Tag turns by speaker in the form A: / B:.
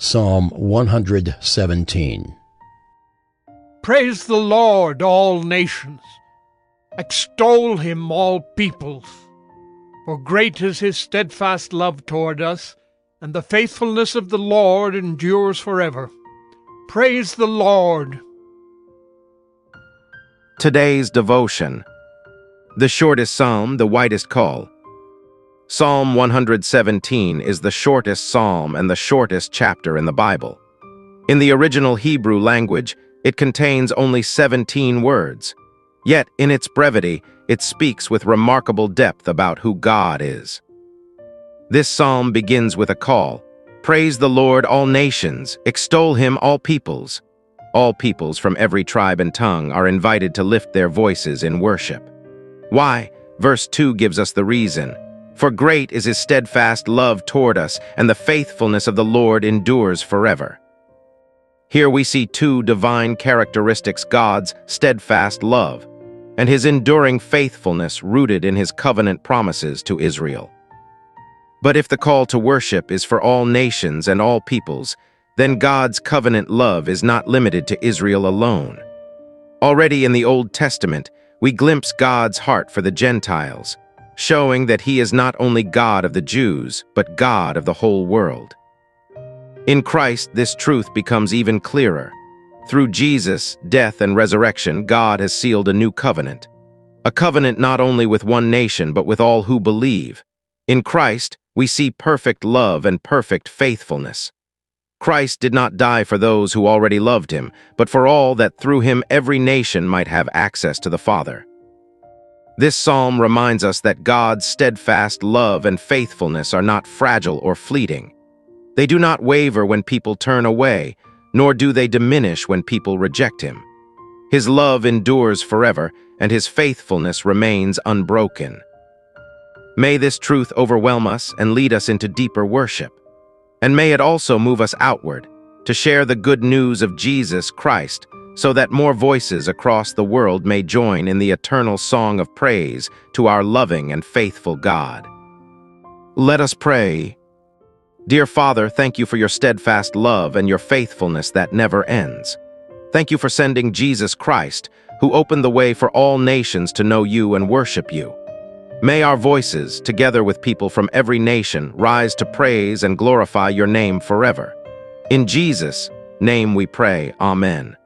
A: Psalm 117.
B: Praise the Lord, all nations. Extol him, all peoples. For great is his steadfast love toward us, and the faithfulness of the Lord endures forever. Praise the Lord.
C: Today's devotion. The shortest psalm, the widest call. Psalm 117 is the shortest psalm and the shortest chapter in the Bible. In the original Hebrew language, it contains only 17 words. Yet, in its brevity, it speaks with remarkable depth about who God is. This psalm begins with a call. Praise the Lord, all nations. Extol him, all peoples. All peoples from every tribe and tongue are invited to lift their voices in worship. Why? Verse 2 gives us the reason. For great is his steadfast love toward us, and the faithfulness of the Lord endures forever. Here we see two divine characteristics: God's steadfast love, and his enduring faithfulness rooted in his covenant promises to Israel. But if the call to worship is for all nations and all peoples, then God's covenant love is not limited to Israel alone. Already in the Old Testament, we glimpse God's heart for the Gentiles, showing that he is not only God of the Jews, but God of the whole world. In Christ, this truth becomes even clearer. Through Jesus' death and resurrection, God has sealed a new covenant. A covenant not only with one nation, but with all who believe. In Christ, we see perfect love and perfect faithfulness. Christ did not die for those who already loved him, but for all that through him every nation might have access to the Father. This psalm reminds us that God's steadfast love and faithfulness are not fragile or fleeting. They do not waver when people turn away, nor do they diminish when people reject him. His love endures forever, and his faithfulness remains unbroken. May this truth overwhelm us and lead us into deeper worship. And may it also move us outward, to share the good news of Jesus Christ, so that more voices across the world may join in the eternal song of praise to our loving and faithful God. Let us pray. Dear Father, thank you for your steadfast love and your faithfulness that never ends. Thank you for sending Jesus Christ, who opened the way for all nations to know you and worship you. May our voices, together with people from every nation, rise to praise and glorify your name forever. In Jesus' name we pray, Amen.